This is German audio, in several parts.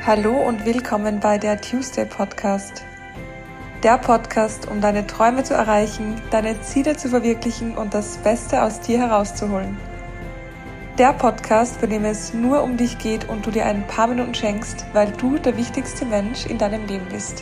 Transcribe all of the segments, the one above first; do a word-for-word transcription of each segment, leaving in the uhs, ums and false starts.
Hallo und willkommen bei der Tuesday Podcast. Der Podcast, um deine Träume zu erreichen, deine Ziele zu verwirklichen und das Beste aus dir herauszuholen. Der Podcast, bei dem es nur um dich geht und du dir ein paar Minuten schenkst, weil du der wichtigste Mensch in deinem Leben bist.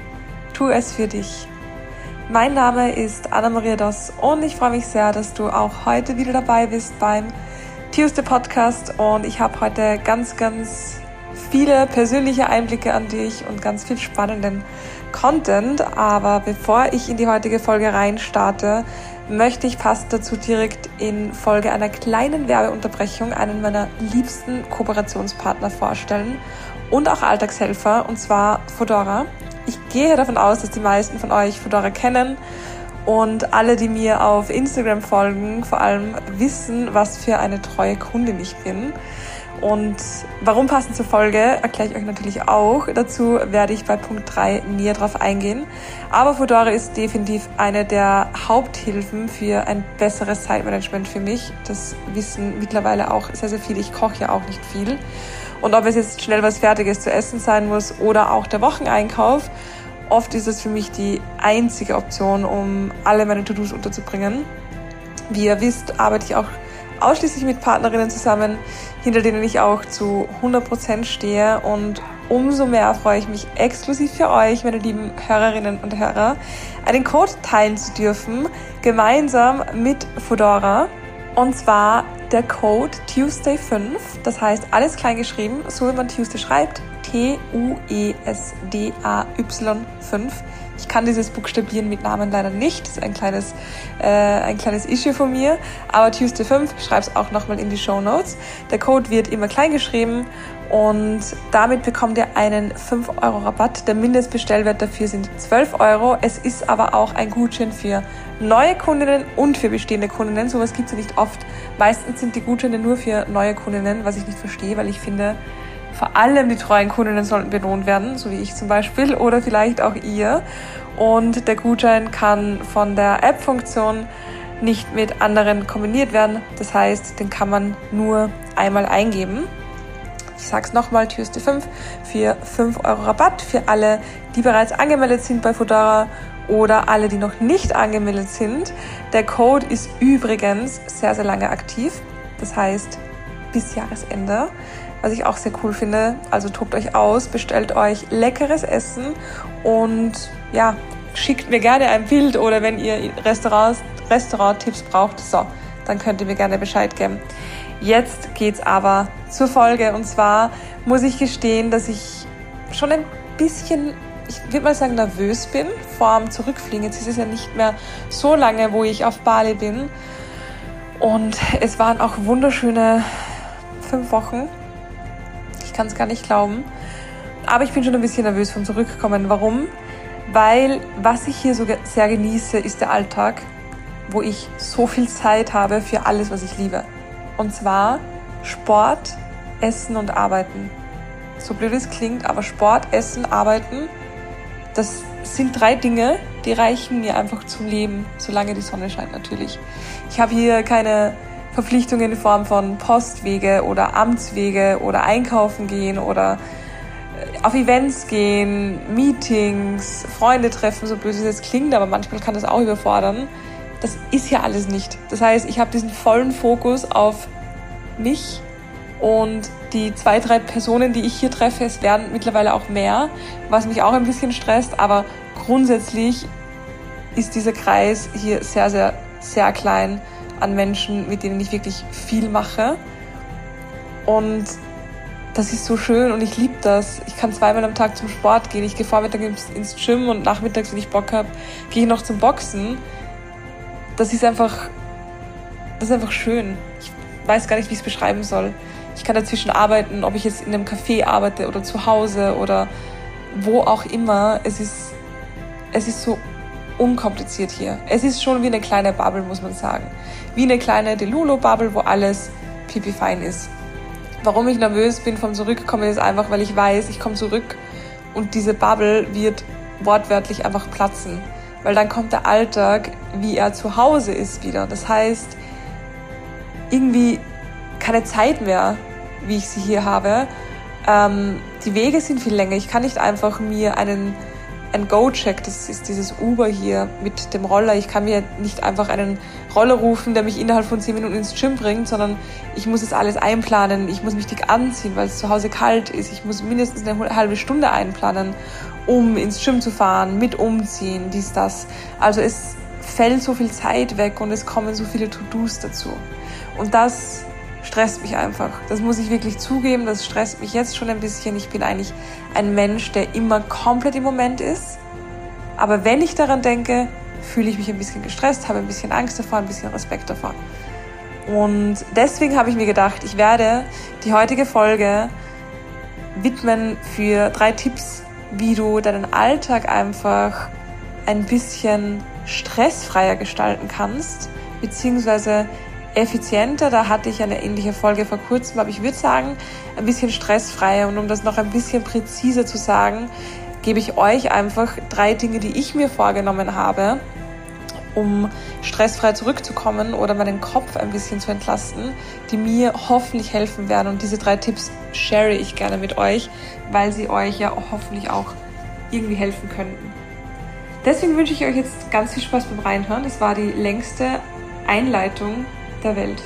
Tu es für dich. Mein Name ist Anna-Maria Doss und ich freue mich sehr, dass du auch heute wieder dabei bist beim Tuesday Podcast und ich habe heute ganz, ganz viele persönliche Einblicke an dich und ganz viel spannenden Content. Aber bevor ich in die heutige Folge rein starte, möchte ich passend dazu direkt in Folge einer kleinen Werbeunterbrechung einen meiner liebsten Kooperationspartner vorstellen und auch Alltagshelfer, und zwar Foodora. Ich gehe davon aus, dass die meisten von euch Foodora kennen und alle, die mir auf Instagram folgen, vor allem wissen, was für eine treue Kundin ich bin. Und warum passend zur Folge, erkläre ich euch natürlich auch. Dazu werde ich bei Punkt drei näher drauf eingehen. Aber Foodora ist definitiv eine der Haupthilfen für ein besseres Zeitmanagement für mich. Das wissen mittlerweile auch sehr, sehr viele. Ich koche ja auch nicht viel. Und ob es jetzt schnell was Fertiges zu essen sein muss oder auch der Wocheneinkauf, oft ist es für mich die einzige Option, um alle meine To-Dos unterzubringen. Wie ihr wisst, arbeite ich auch ausschließlich mit Partnerinnen zusammen, hinter denen ich auch zu hundert Prozent stehe, und umso mehr freue ich mich, exklusiv für euch, meine lieben Hörerinnen und Hörer, einen Code teilen zu dürfen, gemeinsam mit Foodora, und zwar der Code Tuesday fünf, das heißt alles klein geschrieben, so wie man Tuesday schreibt, T U E S D A Y fünf. Ich kann dieses Buchstabieren mit Namen leider nicht. Das ist ein kleines, äh, ein kleines Issue von mir. Aber Tuesday fünf, ich schreibe es auch nochmal in die Shownotes. Der Code wird immer klein geschrieben und damit bekommt ihr einen fünf Euro Rabatt. Der Mindestbestellwert dafür sind zwölf Euro. Es ist aber auch ein Gutschein für neue Kundinnen und für bestehende Kundinnen. Sowas gibt es ja nicht oft. Meistens sind die Gutscheine nur für neue Kundinnen, was ich nicht verstehe, weil ich finde, vor allem die treuen Kundinnen sollten belohnt werden, so wie ich zum Beispiel, oder vielleicht auch ihr. Und der Gutschein kann von der App-Funktion nicht mit anderen kombiniert werden. Das heißt, den kann man nur einmal eingeben. Ich sage es nochmal, Tuesday fünf für fünf Euro Rabatt für alle, die bereits angemeldet sind bei Foodora oder alle, die noch nicht angemeldet sind. Der Code ist übrigens sehr, sehr lange aktiv. Das heißt, bis Jahresende. Was ich auch sehr cool finde. Also tobt euch aus, bestellt euch leckeres Essen und ja, schickt mir gerne ein Bild, oder wenn ihr Restaurants, Restaurant-Tipps braucht, so, dann könnt ihr mir gerne Bescheid geben. Jetzt geht's aber zur Folge, und zwar muss ich gestehen, dass ich schon ein bisschen, ich würde mal sagen, nervös bin vor dem Zurückfliegen. Jetzt ist es ja nicht mehr so lange, wo ich auf Bali bin, und es waren auch wunderschöne fünf Wochen. Ich kann es gar nicht glauben. Aber ich bin schon ein bisschen nervös vom Zurückkommen. Warum? Weil was ich hier so sehr genieße, ist der Alltag, wo ich so viel Zeit habe für alles, was ich liebe. Und zwar Sport, Essen und Arbeiten. So blöd es klingt, aber Sport, Essen, Arbeiten, das sind drei Dinge, die reichen mir einfach zum Leben, solange die Sonne scheint natürlich. Ich habe hier keine Verpflichtungen in Form von Postwege oder Amtswege oder einkaufen gehen oder auf Events gehen, Meetings, Freunde treffen, so blöd es jetzt klingt, aber manchmal kann das auch überfordern. Das ist ja alles nicht. Das heißt, ich habe diesen vollen Fokus auf mich und die zwei, drei Personen, die ich hier treffe, es werden mittlerweile auch mehr, was mich auch ein bisschen stresst, aber grundsätzlich ist dieser Kreis hier sehr, sehr, sehr klein an Menschen, mit denen ich wirklich viel mache, und das ist so schön und ich liebe das. Ich kann zweimal am Tag zum Sport gehen. Ich gehe vormittags ins, ins Gym und nachmittags, wenn ich Bock habe, gehe ich noch zum Boxen. Das ist einfach, das ist einfach schön. Ich weiß gar nicht, wie ich es beschreiben soll. Ich kann dazwischen arbeiten, ob ich jetzt in einem Café arbeite oder zu Hause oder wo auch immer. Es ist, es ist so unkompliziert hier. Es ist schon wie eine kleine Bubble, muss man sagen. Wie eine kleine Delulu-Bubble, wo alles pipi fein ist. Warum ich nervös bin vom Zurückkommen, ist einfach, weil ich weiß, ich komme zurück und diese Bubble wird wortwörtlich einfach platzen. Weil dann kommt der Alltag, wie er zu Hause ist, wieder. Das heißt, irgendwie keine Zeit mehr, wie ich sie hier habe. ähm, die Wege sind viel länger. Ich kann nicht einfach mir einen ein Go-Check, das ist dieses Uber hier mit dem Roller. Ich kann mir nicht einfach einen Roller rufen, der mich innerhalb von zehn Minuten ins Gym bringt, sondern ich muss es alles einplanen. Ich muss mich dick anziehen, weil es zu Hause kalt ist. Ich muss mindestens eine halbe Stunde einplanen, um ins Gym zu fahren, mit umziehen, dies, das. Also es fällt so viel Zeit weg und es kommen so viele To-Dos dazu. Und das stresst mich einfach. Das muss ich wirklich zugeben, das stresst mich jetzt schon ein bisschen. Ich bin eigentlich ein Mensch, der immer komplett im Moment ist. Aber wenn ich daran denke, fühle ich mich ein bisschen gestresst, habe ein bisschen Angst davor, ein bisschen Respekt davor. Und deswegen habe ich mir gedacht, ich werde die heutige Folge widmen für drei Tipps, wie du deinen Alltag einfach ein bisschen stressfreier gestalten kannst, beziehungsweise effizienter. Da hatte ich eine ähnliche Folge vor kurzem, aber ich würde sagen, ein bisschen stressfreier. Und um das noch ein bisschen präziser zu sagen, gebe ich euch einfach drei Dinge, die ich mir vorgenommen habe, um stressfrei zurückzukommen oder meinen Kopf ein bisschen zu entlasten, die mir hoffentlich helfen werden. Und diese drei Tipps share ich gerne mit euch, weil sie euch ja hoffentlich auch irgendwie helfen könnten. Deswegen wünsche ich euch jetzt ganz viel Spaß beim Reinhören. Das war die längste Einleitung der Welt.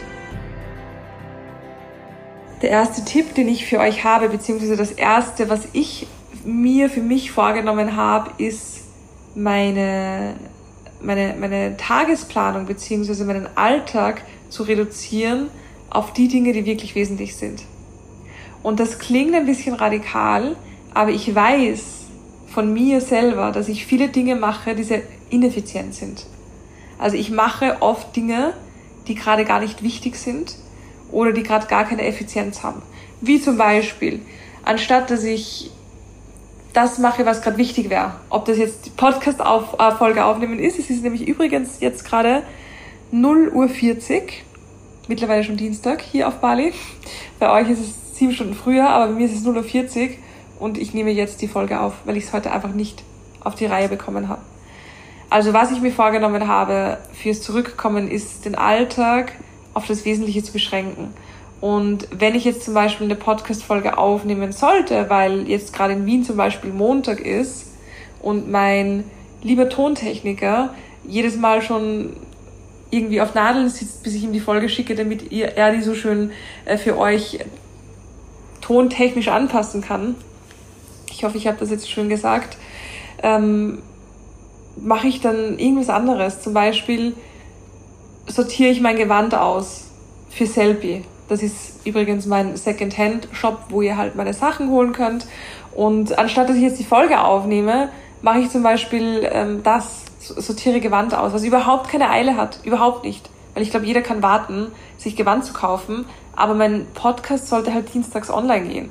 Der erste Tipp, den ich für euch habe, beziehungsweise das erste, was ich mir für mich vorgenommen habe, ist meine, meine, meine Tagesplanung beziehungsweise meinen Alltag zu reduzieren auf die Dinge, die wirklich wesentlich sind. Und das klingt ein bisschen radikal, aber ich weiß von mir selber, dass ich viele Dinge mache, die sehr ineffizient sind. Also ich mache oft Dinge, die gerade gar nicht wichtig sind oder die gerade gar keine Effizienz haben. Wie zum Beispiel, anstatt dass ich das mache, was gerade wichtig wäre, ob das jetzt die Podcast-Folge aufnehmen ist, es ist nämlich übrigens jetzt gerade null Uhr vierzig, mittlerweile schon Dienstag hier auf Bali. Bei euch ist es sieben Stunden früher, aber bei mir ist es null Uhr vierzig und ich nehme jetzt die Folge auf, weil ich es heute einfach nicht auf die Reihe bekommen habe. Also was ich mir vorgenommen habe fürs Zurückkommen, ist den Alltag auf das Wesentliche zu beschränken. Und wenn ich jetzt zum Beispiel eine Podcast-Folge aufnehmen sollte, weil jetzt gerade in Wien zum Beispiel Montag ist und mein lieber Tontechniker jedes Mal schon irgendwie auf Nadeln sitzt, bis ich ihm die Folge schicke, damit ihr, er die so schön äh, für euch tontechnisch anpassen kann. Ich hoffe, ich habe das jetzt schön gesagt. Ähm, mache ich dann irgendwas anderes. Zum Beispiel sortiere ich mein Gewand aus für Sellpy. Das ist übrigens mein Second-Hand-Shop, wo ihr halt meine Sachen holen könnt. Und anstatt dass ich jetzt die Folge aufnehme, mache ich zum Beispiel ähm, das, sortiere Gewand aus, was überhaupt keine Eile hat. Überhaupt nicht. Weil ich glaube, jeder kann warten, sich Gewand zu kaufen. Aber mein Podcast sollte halt dienstags online gehen.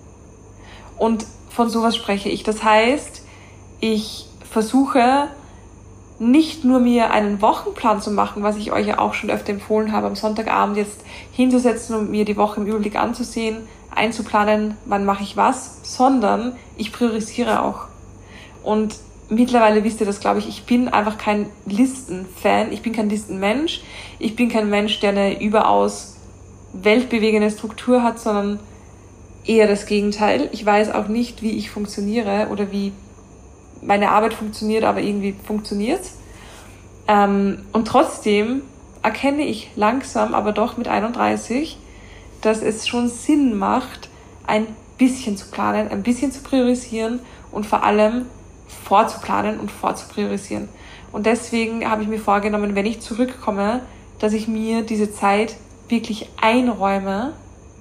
Und von sowas spreche ich. Das heißt, ich versuche nicht nur mir einen Wochenplan zu machen, was ich euch ja auch schon öfter empfohlen habe, am Sonntagabend jetzt hinzusetzen und mir die Woche im Überblick anzusehen, einzuplanen, wann mache ich was, sondern ich priorisiere auch. Und mittlerweile wisst ihr das, glaube ich, ich bin einfach kein Listenfan, ich bin kein Listenmensch, ich bin kein Mensch, der eine überaus weltbewegende Struktur hat, sondern eher das Gegenteil. Ich weiß auch nicht, wie ich funktioniere oder wie meine Arbeit funktioniert, aber irgendwie funktioniert. Ähm, und trotzdem erkenne ich langsam, aber doch mit einunddreißig, dass es schon Sinn macht, ein bisschen zu planen, ein bisschen zu priorisieren und vor allem vorzuplanen und vorzupriorisieren. Und deswegen habe ich mir vorgenommen, wenn ich zurückkomme, dass ich mir diese Zeit wirklich einräume,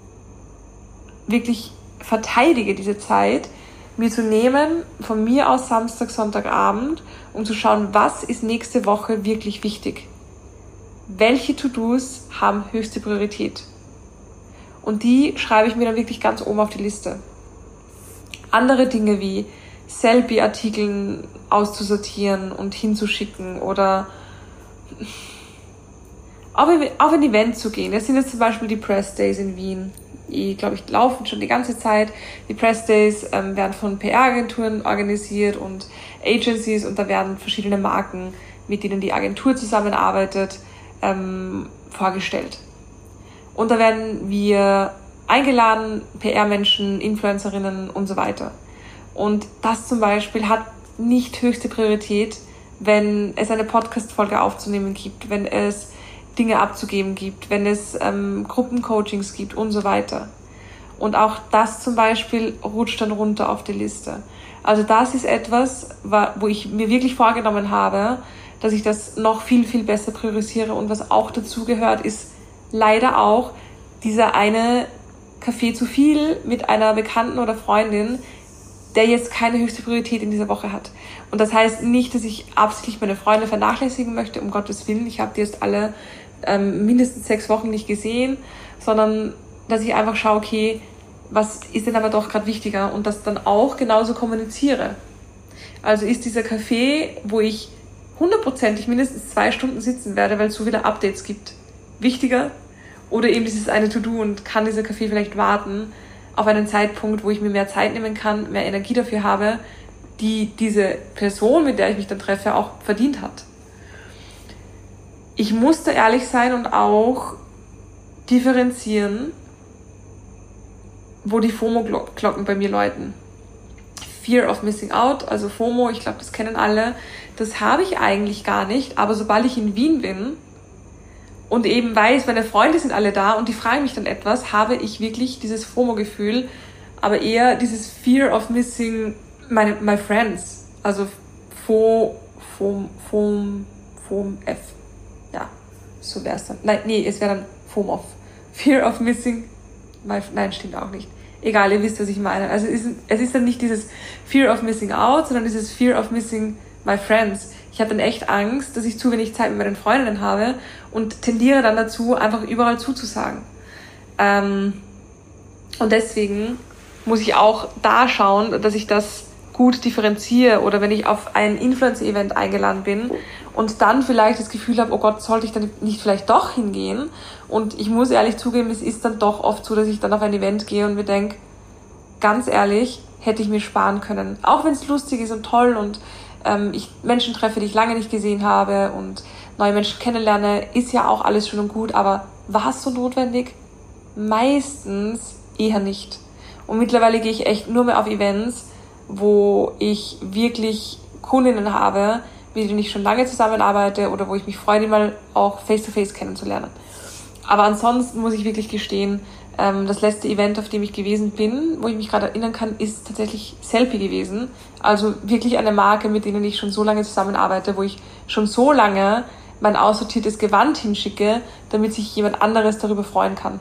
wirklich verteidige diese Zeit, mir zu nehmen, von mir aus Samstag, Sonntagabend, um zu schauen, was ist nächste Woche wirklich wichtig. Welche To-Dos haben höchste Priorität? Und die schreibe ich mir dann wirklich ganz oben auf die Liste. Andere Dinge wie Sellpy-Artikeln auszusortieren und hinzuschicken oder auf ein Event zu gehen. Das sind jetzt zum Beispiel die Press Days in Wien. Die, glaube ich, laufen schon die ganze Zeit. Die Press Days ähm, werden von P R-Agenturen organisiert und Agencies und da werden verschiedene Marken, mit denen die Agentur zusammenarbeitet, ähm, vorgestellt. Und da werden wir eingeladen, P R-Menschen, Influencerinnen und so weiter. Und das zum Beispiel hat nicht höchste Priorität, wenn es eine Podcast-Folge aufzunehmen gibt, wenn es Dinge abzugeben gibt, wenn es ähm, Gruppencoachings gibt und so weiter. Und auch das zum Beispiel rutscht dann runter auf die Liste. Also das ist etwas, wo ich mir wirklich vorgenommen habe, dass ich das noch viel, viel besser priorisiere. Und was auch dazu gehört, ist leider auch dieser eine Kaffee zu viel mit einer Bekannten oder Freundin, der jetzt keine höchste Priorität in dieser Woche hat. Und das heißt nicht, dass ich absichtlich meine Freunde vernachlässigen möchte, um Gottes Willen. Ich habe die jetzt alle ähm, mindestens sechs Wochen nicht gesehen, sondern dass ich einfach schaue, okay, was ist denn aber doch gerade wichtiger und das dann auch genauso kommuniziere. Also ist dieser Kaffee, wo ich hundertprozentig mindestens zwei Stunden sitzen werde, weil es so viele Updates gibt, wichtiger? Oder eben dieses eine To-Do und kann dieser Kaffee vielleicht warten auf einen Zeitpunkt, wo ich mir mehr Zeit nehmen kann, mehr Energie dafür habe, die diese Person, mit der ich mich dann treffe, auch verdient hat. Ich muss da ehrlich sein und auch differenzieren, wo die FOMO-Glocken bei mir läuten. Fear of Missing Out, also FOMO, ich glaube, das kennen alle, das habe ich eigentlich gar nicht, aber sobald ich in Wien bin und eben weiß, meine Freunde sind alle da und die fragen mich dann etwas, habe ich wirklich dieses FOMO-Gefühl, aber eher dieses Fear of Missing my, my Friends, also FOM, FOM, FOM, FOM, F, ja, so wäre es dann. Nein, nee, es wäre dann FOM of, Fear of Missing Nein, stimmt auch nicht. Egal, ihr wisst, was ich meine. Also es ist, es ist dann nicht dieses Fear of Missing Out, sondern dieses Fear of Missing my Friends. Ich habe dann echt Angst, dass ich zu wenig Zeit mit meinen Freundinnen habe und tendiere dann dazu, einfach überall zuzusagen. Ähm, und deswegen muss ich auch da schauen, dass ich das gut differenziere oder wenn ich auf ein Influencer-Event eingeladen bin und dann vielleicht das Gefühl habe, oh Gott, sollte ich dann nicht vielleicht doch hingehen? Und ich muss ehrlich zugeben, es ist dann doch oft so, dass ich dann auf ein Event gehe und mir denke, ganz ehrlich, hätte ich mir sparen können. Auch wenn es lustig ist und toll und ähm, ich Menschen treffe, die ich lange nicht gesehen habe und neue Menschen kennenlerne, ist ja auch alles schön und gut, aber war es so notwendig? Meistens eher nicht. Und mittlerweile gehe ich echt nur mehr auf Events, wo ich wirklich Kundinnen habe, mit denen ich schon lange zusammenarbeite oder wo ich mich freue, die mal auch face-to-face kennenzulernen. Aber ansonsten muss ich wirklich gestehen, ähm, das letzte Event, auf dem ich gewesen bin, wo ich mich gerade erinnern kann, ist tatsächlich Sellpy gewesen. Also wirklich eine Marke, mit denen ich schon so lange zusammenarbeite, wo ich schon so lange mein aussortiertes Gewand hinschicke, damit sich jemand anderes darüber freuen kann.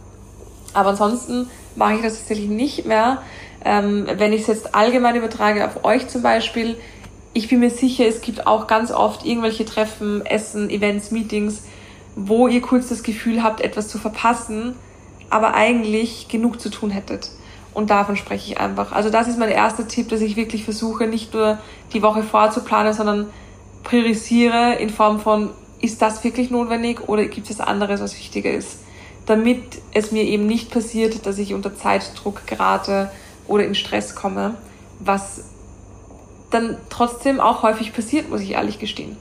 Aber ansonsten mache ich das tatsächlich nicht mehr. Ähm, wenn ich es jetzt allgemein übertrage auf euch zum Beispiel, ich bin mir sicher, es gibt auch ganz oft irgendwelche Treffen, Essen, Events, Meetings, wo ihr kurz das Gefühl habt, etwas zu verpassen, aber eigentlich genug zu tun hättet. Und davon spreche ich einfach. Also das ist mein erster Tipp, dass ich wirklich versuche, nicht nur die Woche vorzuplanen, sondern priorisiere in Form von, ist das wirklich notwendig oder gibt es anderes, was wichtiger ist? Damit es mir eben nicht passiert, dass ich unter Zeitdruck gerate oder in Stress komme, was dann trotzdem auch häufig passiert, muss ich ehrlich gestehen.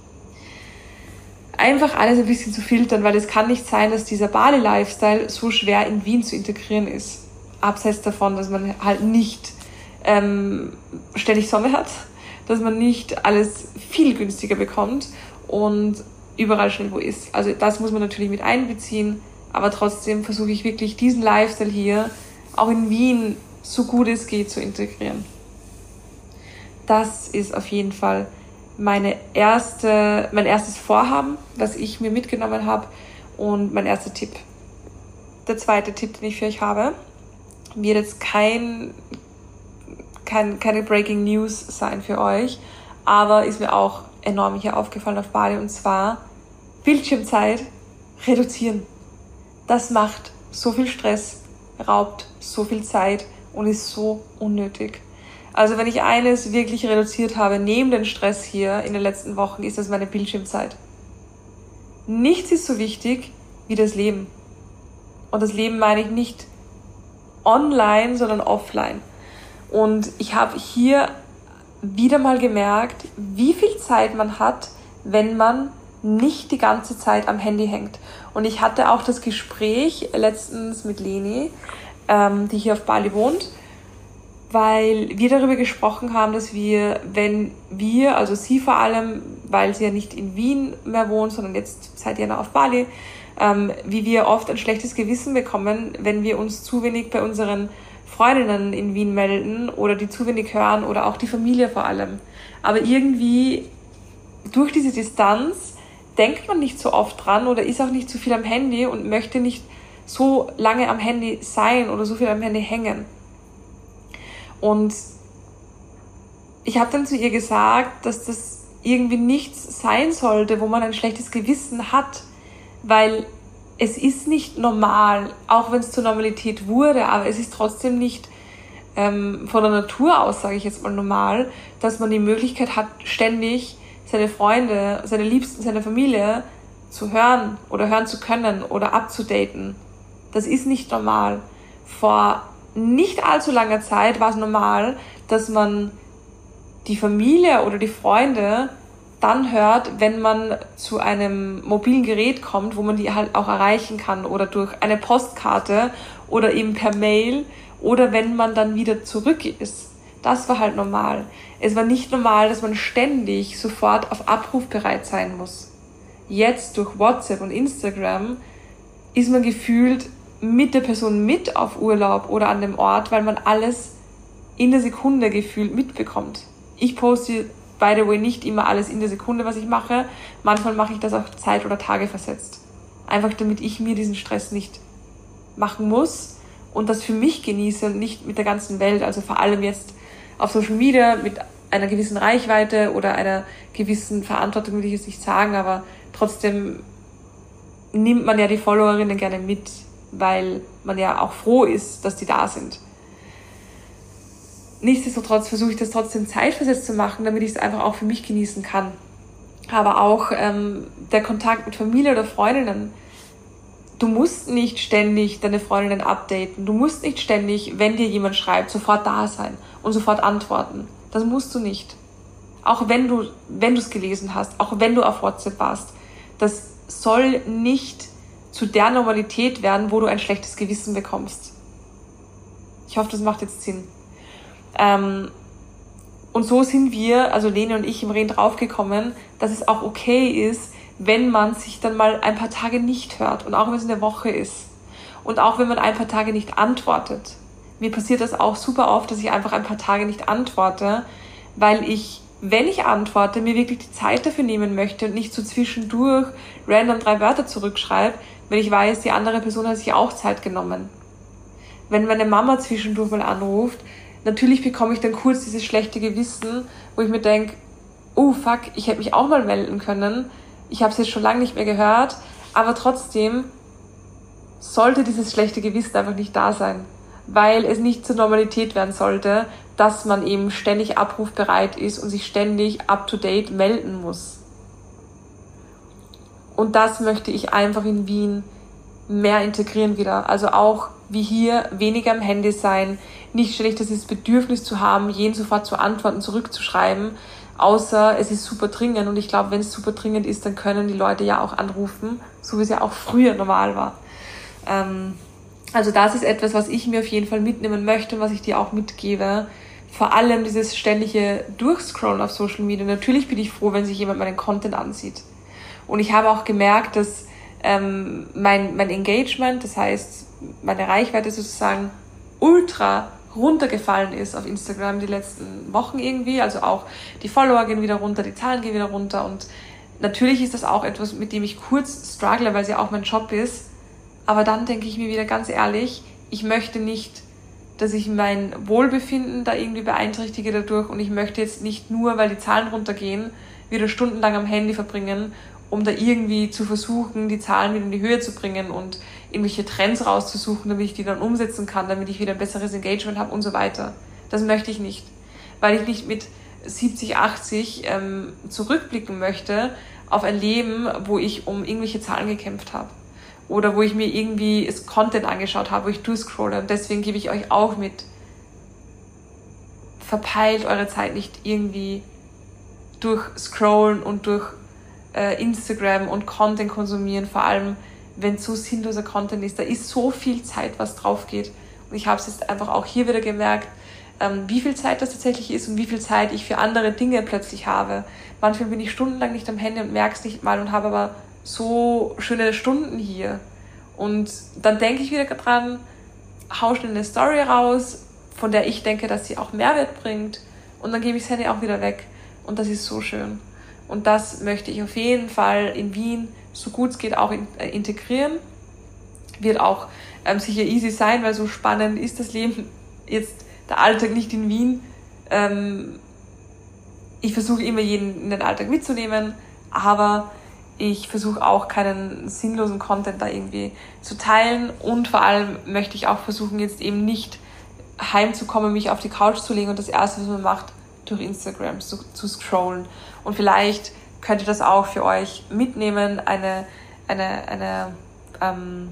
Einfach alles ein bisschen zu filtern, weil es kann nicht sein, dass dieser Bali-Lifestyle so schwer in Wien zu integrieren ist. Abseits davon, dass man halt nicht ähm, ständig Sonne hat, dass man nicht alles viel günstiger bekommt und überall schnell wo ist. Also das muss man natürlich mit einbeziehen, aber trotzdem versuche ich wirklich diesen Lifestyle hier auch in Wien so gut es geht zu integrieren. Das ist auf jeden Fall meine erste, mein erstes Vorhaben, was ich mir mitgenommen habe und mein erster Tipp. Der zweite Tipp, den ich für euch habe, wird jetzt kein, kein, keine Breaking News sein für euch, aber ist mir auch enorm hier aufgefallen auf Bali, und zwar Bildschirmzeit reduzieren. Das macht so viel Stress, raubt so viel Zeit und ist so unnötig. Also wenn ich eines wirklich reduziert habe, neben den Stress hier in den letzten Wochen, ist das meine Bildschirmzeit. Nichts ist so wichtig wie das Leben. Und das Leben meine ich nicht online, sondern offline. Und ich habe hier wieder mal gemerkt, wie viel Zeit man hat, wenn man nicht die ganze Zeit am Handy hängt. Und ich hatte auch das Gespräch letztens mit Leni, ähm, die hier auf Bali wohnt, weil wir darüber gesprochen haben, dass wir, wenn wir, also sie vor allem, weil sie ja nicht in Wien mehr wohnt, sondern jetzt seit Jahren auf Bali, ähm, wie wir oft ein schlechtes Gewissen bekommen, wenn wir uns zu wenig bei unseren Freundinnen in Wien melden oder die zu wenig hören oder auch die Familie vor allem. Aber irgendwie durch diese Distanz denkt man nicht so oft dran oder ist auch nicht so viel am Handy und möchte nicht so lange am Handy sein oder so viel am Handy hängen. Und ich habe dann zu ihr gesagt, dass das irgendwie nichts sein sollte, wo man ein schlechtes Gewissen hat, weil es ist nicht normal, auch wenn es zur Normalität wurde, aber es ist trotzdem nicht ähm, von der Natur aus, sage ich jetzt mal, normal, dass man die Möglichkeit hat, ständig seine Freunde, seine Liebsten, seine Familie zu hören oder hören zu können oder abzudaten. Das ist nicht normal. Vor nicht allzu langer Zeit war es normal, dass man die Familie oder die Freunde dann hört, wenn man zu einem mobilen Gerät kommt, wo man die halt auch erreichen kann oder durch eine Postkarte oder eben per Mail oder wenn man dann wieder zurück ist. Das war halt normal. Es war nicht normal, dass man ständig sofort auf Abruf bereit sein muss. Jetzt durch WhatsApp und Instagram ist man gefühlt mit der Person mit auf Urlaub oder an dem Ort, weil man alles in der Sekunde gefühlt mitbekommt. Ich poste, by the way, nicht immer alles in der Sekunde, was ich mache. Manchmal mache ich das auch Zeit- oder Tage versetzt. Einfach damit ich mir diesen Stress nicht machen muss und das für mich genieße und nicht mit der ganzen Welt. Also vor allem jetzt auf Social Media mit einer gewissen Reichweite oder einer gewissen Verantwortung, will ich jetzt nicht sagen, aber trotzdem nimmt man ja die Followerinnen gerne mit, weil man ja auch froh ist, dass die da sind. Nichtsdestotrotz versuche ich das trotzdem zeitversetzt zu machen, damit ich es einfach auch für mich genießen kann. Aber auch ähm, der Kontakt mit Familie oder Freundinnen. Du musst nicht ständig deine Freundinnen updaten. Du musst nicht ständig, wenn dir jemand schreibt, sofort da sein und sofort antworten. Das musst du nicht. Auch wenn du wenn du es gelesen hast, auch wenn du auf WhatsApp warst. Das soll nicht zu der Normalität werden, wo du ein schlechtes Gewissen bekommst. Ich hoffe, das macht jetzt Sinn. Ähm, und so sind wir, also Lene und ich, im Reden draufgekommen, dass es auch okay ist, wenn man sich dann mal ein paar Tage nicht hört und auch wenn es eine Woche ist und auch wenn man ein paar Tage nicht antwortet. Mir passiert das auch super oft, dass ich einfach ein paar Tage nicht antworte, weil ich, wenn ich antworte, mir wirklich die Zeit dafür nehmen möchte und nicht so zwischendurch random drei Wörter zurückschreibe, wenn ich weiß, die andere Person hat sich auch Zeit genommen. Wenn meine Mama zwischendurch mal anruft, natürlich bekomme ich dann kurz dieses schlechte Gewissen, wo ich mir denke, oh fuck, ich hätte mich auch mal melden können. Ich habe es jetzt schon lange nicht mehr gehört, aber trotzdem sollte dieses schlechte Gewissen einfach nicht da sein, weil es nicht zur Normalität werden sollte, dass man eben ständig abrufbereit ist und sich ständig up-to-date melden muss. Und das möchte ich einfach in Wien mehr integrieren wieder. Also auch wie hier weniger am Handy sein, nicht ständig dieses Bedürfnis zu haben, jeden sofort zu antworten, zurückzuschreiben, außer es ist super dringend. Und ich glaube, wenn es super dringend ist, dann können die Leute ja auch anrufen, so wie es ja auch früher normal war. Ähm, also das ist etwas, was ich mir auf jeden Fall mitnehmen möchte und was ich dir auch mitgebe. Vor allem dieses ständige Durchscrollen auf Social Media. Natürlich bin ich froh, wenn sich jemand meinen Content ansieht. Und ich habe auch gemerkt, dass ähm, mein, mein Engagement, das heißt meine Reichweite sozusagen ultra runtergefallen ist auf Instagram die letzten Wochen irgendwie. Also auch die Follower gehen wieder runter, die Zahlen gehen wieder runter. Und natürlich ist das auch etwas, mit dem ich kurz struggle, weil es ja auch mein Job ist. Aber dann denke ich mir wieder ganz ehrlich, ich möchte nicht, dass ich mein Wohlbefinden da irgendwie beeinträchtige dadurch. Und ich möchte jetzt nicht nur, weil die Zahlen runtergehen, wieder stundenlang am Handy verbringen, um da irgendwie zu versuchen, die Zahlen wieder in die Höhe zu bringen und irgendwelche Trends rauszusuchen, damit ich die dann umsetzen kann, damit ich wieder ein besseres Engagement habe und so weiter. Das möchte ich nicht, weil ich nicht mit siebzig, achtzig ähm, zurückblicken möchte auf ein Leben, wo ich um irgendwelche Zahlen gekämpft habe oder wo ich mir irgendwie das Content angeschaut habe, wo ich durchscrolle. Und deswegen gebe ich euch auch mit, verpeilt eure Zeit nicht irgendwie durch Scrollen und durch äh, Instagram und Content konsumieren, vor allem wenn es so sinnloser Content ist. Da ist so viel Zeit, was drauf geht Und ich habe es jetzt einfach auch hier wieder gemerkt, ähm, wie viel Zeit das tatsächlich ist und wie viel Zeit ich für andere Dinge plötzlich habe. Manchmal bin ich stundenlang nicht am Handy und merke es nicht mal und habe aber so schöne Stunden hier. Und dann denke ich wieder dran, hau schnell eine Story raus, von der ich denke, dass sie auch Mehrwert bringt. Und dann gebe ich das Handy auch wieder weg. Und das ist so schön. Und das möchte ich auf jeden Fall in Wien, so gut es geht, auch in, äh, integrieren. Wird auch ähm, sicher easy sein, weil so spannend ist das Leben jetzt, der Alltag nicht in Wien. Ähm, ich versuche immer jeden in den Alltag mitzunehmen, aber ich versuche auch keinen sinnlosen Content da irgendwie zu teilen und vor allem möchte ich auch versuchen, jetzt eben nicht heimzukommen, mich auf die Couch zu legen und das Erste, was man macht, durch Instagram zu, zu scrollen. Und vielleicht könnt ihr das auch für euch mitnehmen, eine, eine, eine, ähm,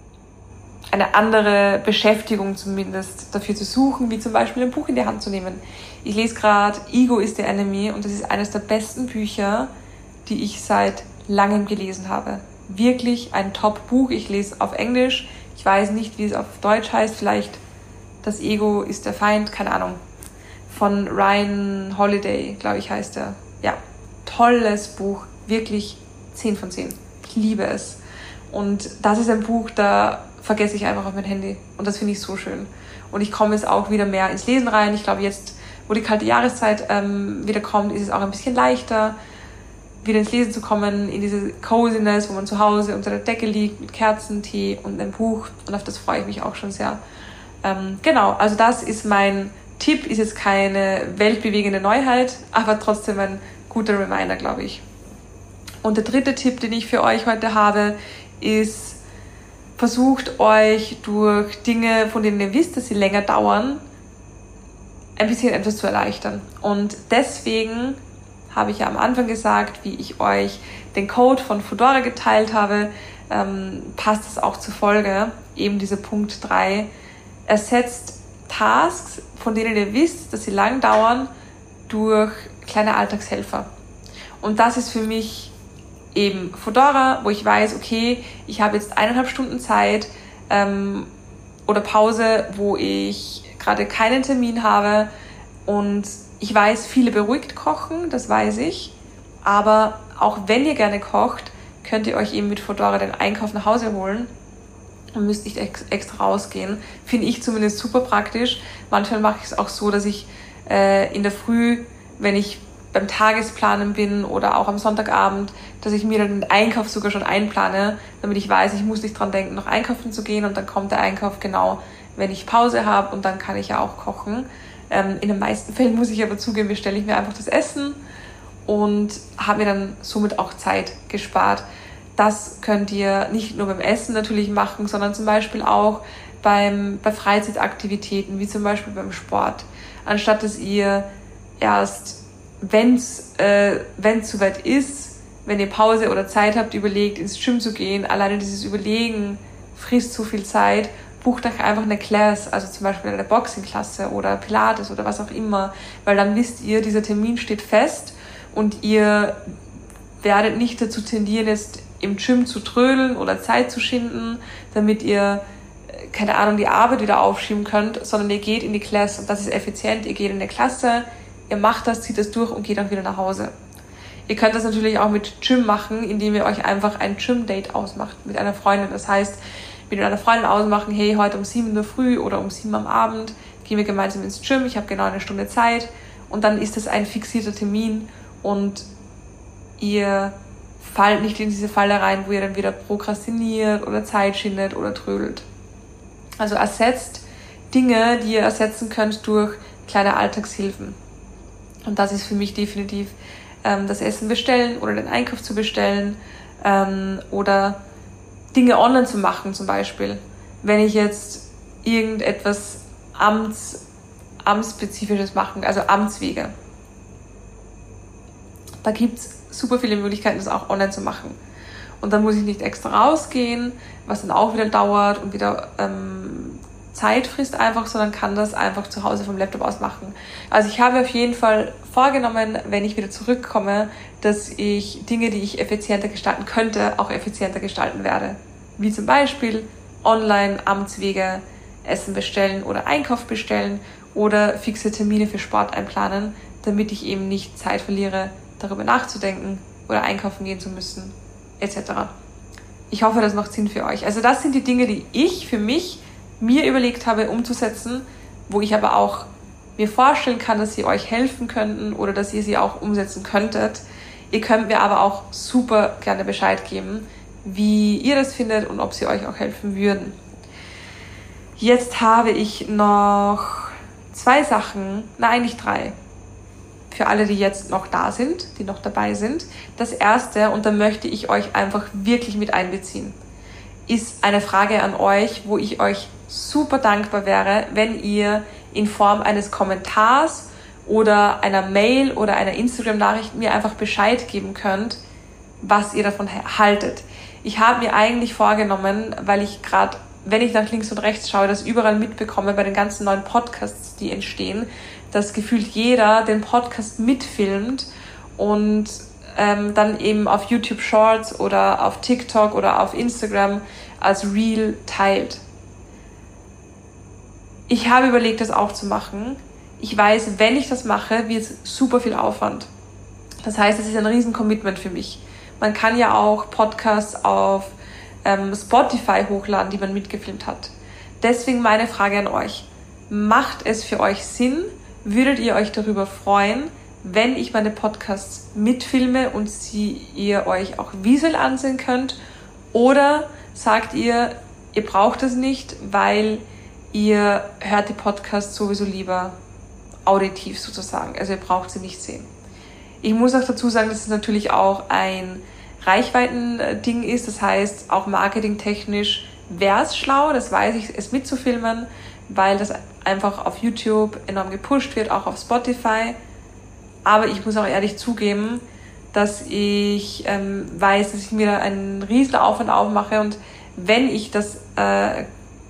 eine andere Beschäftigung zumindest dafür zu suchen, wie zum Beispiel ein Buch in die Hand zu nehmen. Ich lese gerade Ego is the Enemy und das ist eines der besten Bücher, die ich seit langem gelesen habe. Wirklich ein Top-Buch. Ich lese auf Englisch. Ich weiß nicht, wie es auf Deutsch heißt. Vielleicht Das Ego ist der Feind. Keine Ahnung. Von Ryan Holiday, glaube ich, heißt er. Ja, tolles Buch. Wirklich zehn von zehn. Ich liebe es. Und das ist ein Buch, da vergesse ich einfach auf mein Handy. Und das finde ich so schön. Und ich komme jetzt auch wieder mehr ins Lesen rein. Ich glaube, jetzt, wo die kalte Jahreszeit ähm, wieder kommt, ist es auch ein bisschen leichter, wieder ins Lesen zu kommen, in diese Coziness, wo man zu Hause unter der Decke liegt, mit Kerzen, Tee und einem Buch. Und auf das freue ich mich auch schon sehr. Ähm, genau, also das ist mein Tipp. Ist jetzt keine weltbewegende Neuheit, aber trotzdem ein guter Reminder, glaube ich. Und der dritte Tipp, den ich für euch heute habe, ist, versucht euch durch Dinge, von denen ihr wisst, dass sie länger dauern, ein bisschen etwas zu erleichtern. Und deswegen habe ich ja am Anfang gesagt, wie ich euch den Code von Foodora geteilt habe, ähm, passt das auch zur Folge, eben dieser Punkt drei. Ersetzt Tasks, von denen ihr wisst, dass sie lang dauern, durch kleine Alltagshelfer. Und das ist für mich eben Foodora, wo ich weiß, okay, ich habe jetzt eineinhalb Stunden Zeit ähm, oder Pause, wo ich gerade keinen Termin habe und ich weiß, viele beruhigt kochen, das weiß ich, aber auch wenn ihr gerne kocht, könnt ihr euch eben mit Foodora den Einkauf nach Hause holen und müsst nicht ex- extra rausgehen. Finde ich zumindest super praktisch. Manchmal mache ich es auch so, dass ich äh, in der Früh, wenn ich beim Tagesplanen bin oder auch am Sonntagabend, dass ich mir dann den Einkauf sogar schon einplane, damit ich weiß, ich muss nicht dran denken, noch einkaufen zu gehen und dann kommt der Einkauf genau, wenn ich Pause habe und dann kann ich ja auch kochen. Ähm, in den meisten Fällen muss ich aber zugeben, bestelle ich mir einfach das Essen und habe mir dann somit auch Zeit gespart. Das könnt ihr nicht nur beim Essen natürlich machen, sondern zum Beispiel auch beim, bei Freizeitaktivitäten, wie zum Beispiel beim Sport. Anstatt dass ihr erst, wenn es äh, wenn's soweit ist, wenn ihr Pause oder Zeit habt, überlegt, ins Gym zu gehen, alleine dieses Überlegen frisst so viel Zeit, bucht euch einfach eine Class, also zum Beispiel eine Boxing-Klasse oder Pilates oder was auch immer, weil dann wisst ihr, dieser Termin steht fest und ihr werdet nicht dazu tendieren, jetzt im Gym zu trödeln oder Zeit zu schinden, damit ihr, keine Ahnung, die Arbeit wieder aufschieben könnt, sondern ihr geht in die Class und das ist effizient, ihr geht in eine Klasse, ihr macht das, zieht das durch und geht auch wieder nach Hause. Ihr könnt das natürlich auch mit Gym machen, indem ihr euch einfach ein Gym-Date ausmacht mit einer Freundin. Das heißt, mit einer Freundin ausmachen, hey, heute um sieben in der Früh oder um sieben am Abend gehen wir gemeinsam ins Gym, ich habe genau eine Stunde Zeit und dann ist das ein fixierter Termin und ihr fallt nicht in diese Falle rein, wo ihr dann wieder prokrastiniert oder Zeit schindet oder trödelt. Also ersetzt Dinge, die ihr ersetzen könnt durch kleine Alltagshilfen. Und das ist für mich definitiv ähm, das Essen bestellen oder den Einkauf zu bestellen ähm, oder Dinge online zu machen zum Beispiel. Wenn ich jetzt irgendetwas Amts, Amtsspezifisches machen, also Amtswege. Da gibt's super viele Möglichkeiten, das auch online zu machen. Und dann muss ich nicht extra rausgehen, was dann auch wieder dauert und wieder ähm, Zeit frisst einfach, sondern kann das einfach zu Hause vom Laptop aus machen. Also ich habe auf jeden Fall vorgenommen, wenn ich wieder zurückkomme, dass ich Dinge, die ich effizienter gestalten könnte, auch effizienter gestalten werde. Wie zum Beispiel Online-Amtswege, Essen bestellen oder Einkauf bestellen oder fixe Termine für Sport einplanen, damit ich eben nicht Zeit verliere, darüber nachzudenken oder einkaufen gehen zu müssen, et cetera. Ich hoffe, das macht Sinn für euch. Also das sind die Dinge, die ich für mich mir überlegt habe umzusetzen, wo ich aber auch mir vorstellen kann, dass sie euch helfen könnten oder dass ihr sie auch umsetzen könntet. Ihr könnt mir aber auch super gerne Bescheid geben, wie ihr das findet und ob sie euch auch helfen würden. Jetzt habe ich noch zwei Sachen, na eigentlich drei, für alle, die jetzt noch da sind, die noch dabei sind. Das erste, und da möchte ich euch einfach wirklich mit einbeziehen, ist eine Frage an euch, wo ich euch super dankbar wäre, wenn ihr in Form eines Kommentars oder einer Mail oder einer Instagram-Nachricht mir einfach Bescheid geben könnt, was ihr davon haltet. Ich habe mir eigentlich vorgenommen, weil ich gerade, wenn ich nach links und rechts schaue, das überall mitbekomme bei den ganzen neuen Podcasts, die entstehen, dass gefühlt jeder den Podcast mitfilmt und ähm, dann eben auf YouTube Shorts oder auf TikTok oder auf Instagram als Reel teilt. Ich habe überlegt, das auch zu machen. Ich weiß, wenn ich das mache, wird es super viel Aufwand. Das heißt, es ist ein riesen Commitment für mich. Man kann ja auch Podcasts auf ähm, Spotify hochladen, die man mitgefilmt hat. Deswegen meine Frage an euch. Macht es für euch Sinn? Würdet ihr euch darüber freuen, wenn ich meine Podcasts mitfilme und sie ihr euch auch visuell ansehen könnt? Oder sagt ihr, ihr braucht es nicht, weil ihr hört die Podcasts sowieso lieber auditiv sozusagen. Also ihr braucht sie nicht sehen. Ich muss auch dazu sagen, dass es natürlich auch ein Reichweiten-Ding ist. Das heißt, auch marketingtechnisch wäre es schlau, das weiß ich, es mitzufilmen, weil das einfach auf YouTube enorm gepusht wird, auch auf Spotify. Aber ich muss auch ehrlich zugeben, dass ich ähm, weiß, dass ich mir da einen riesen Aufwand aufmache und wenn ich das äh,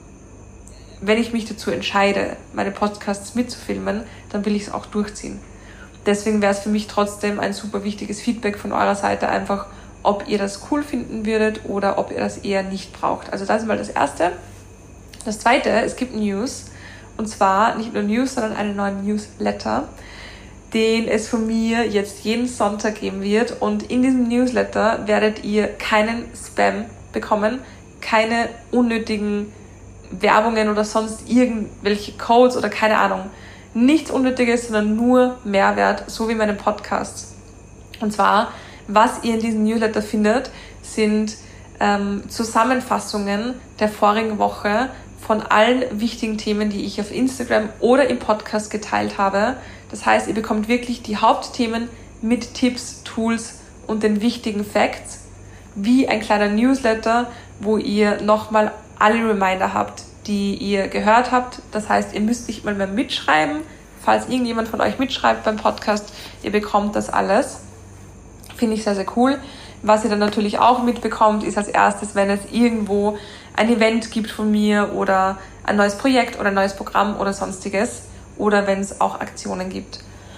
wenn ich mich dazu entscheide, meine Podcasts mitzufilmen, dann will ich es auch durchziehen. Deswegen wäre es für mich trotzdem ein super wichtiges Feedback von eurer Seite, einfach ob ihr das cool finden würdet oder ob ihr das eher nicht braucht. Also das ist mal das Erste. Das Zweite, es gibt News. Und zwar nicht nur News, sondern einen neuen Newsletter, den es von mir jetzt jeden Sonntag geben wird. Und in diesem Newsletter werdet ihr keinen Spam bekommen, keine unnötigen Werbungen oder sonst irgendwelche Codes oder keine Ahnung. Nichts Unnötiges, sondern nur Mehrwert, so wie meine Podcasts. Und zwar, was ihr in diesem Newsletter findet, sind ähm, Zusammenfassungen der vorigen Woche von allen wichtigen Themen, die ich auf Instagram oder im Podcast geteilt habe. Das heißt, ihr bekommt wirklich die Hauptthemen mit Tipps, Tools und den wichtigen Facts, wie ein kleiner Newsletter, wo ihr nochmal alle Reminder habt, die ihr gehört habt. Das heißt, ihr müsst nicht mal mehr mitschreiben. Falls irgendjemand von euch mitschreibt beim Podcast, ihr bekommt das alles. Finde ich sehr, sehr cool. Was ihr dann natürlich auch mitbekommt, ist als erstes, wenn es irgendwo ein Event gibt von mir oder ein neues Projekt oder ein neues Programm oder sonstiges oder wenn es auch Aktionen gibt.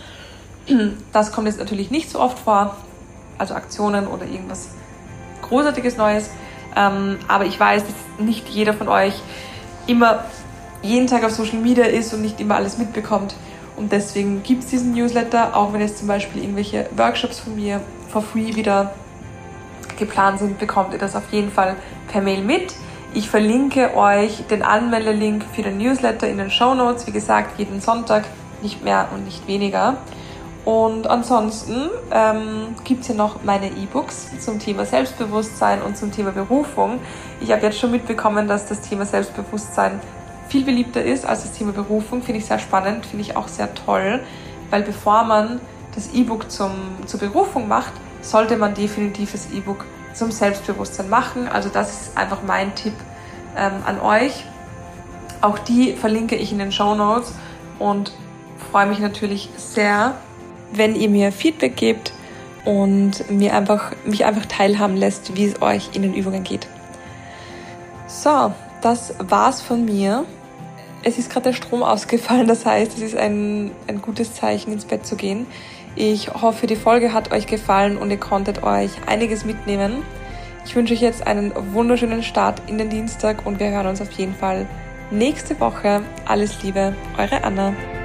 Das kommt jetzt natürlich nicht so oft vor, also Aktionen oder irgendwas Großartiges Neues. Ähm, aber ich weiß, dass nicht jeder von euch immer jeden Tag auf Social Media ist und nicht immer alles mitbekommt. Und deswegen gibt es diesen Newsletter, auch wenn jetzt zum Beispiel irgendwelche Workshops von mir for free wieder geplant sind, bekommt ihr das auf jeden Fall per Mail mit. Ich verlinke euch den Anmeldelink für den Newsletter in den Shownotes. Wie gesagt, jeden Sonntag, nicht mehr und nicht weniger. Und ansonsten ähm, gibt es hier noch meine E-Books zum Thema Selbstbewusstsein und zum Thema Berufung. Ich habe jetzt schon mitbekommen, dass das Thema Selbstbewusstsein viel beliebter ist als das Thema Berufung. Finde ich sehr spannend, finde ich auch sehr toll, weil bevor man das E-Book zum, zur Berufung macht, sollte man definitiv das E-Book zum Selbstbewusstsein machen. Also das ist einfach mein Tipp ähm, an euch. Auch die verlinke ich in den Shownotes und freue mich natürlich sehr, wenn ihr mir Feedback gebt und mir einfach, mich einfach teilhaben lässt, wie es euch in den Übungen geht. So, das war's von mir. Es ist gerade der Strom ausgefallen, das heißt, es ist ein, ein gutes Zeichen, ins Bett zu gehen. Ich hoffe, die Folge hat euch gefallen und ihr konntet euch einiges mitnehmen. Ich wünsche euch jetzt einen wunderschönen Start in den Dienstag und wir hören uns auf jeden Fall nächste Woche. Alles Liebe, eure Anna.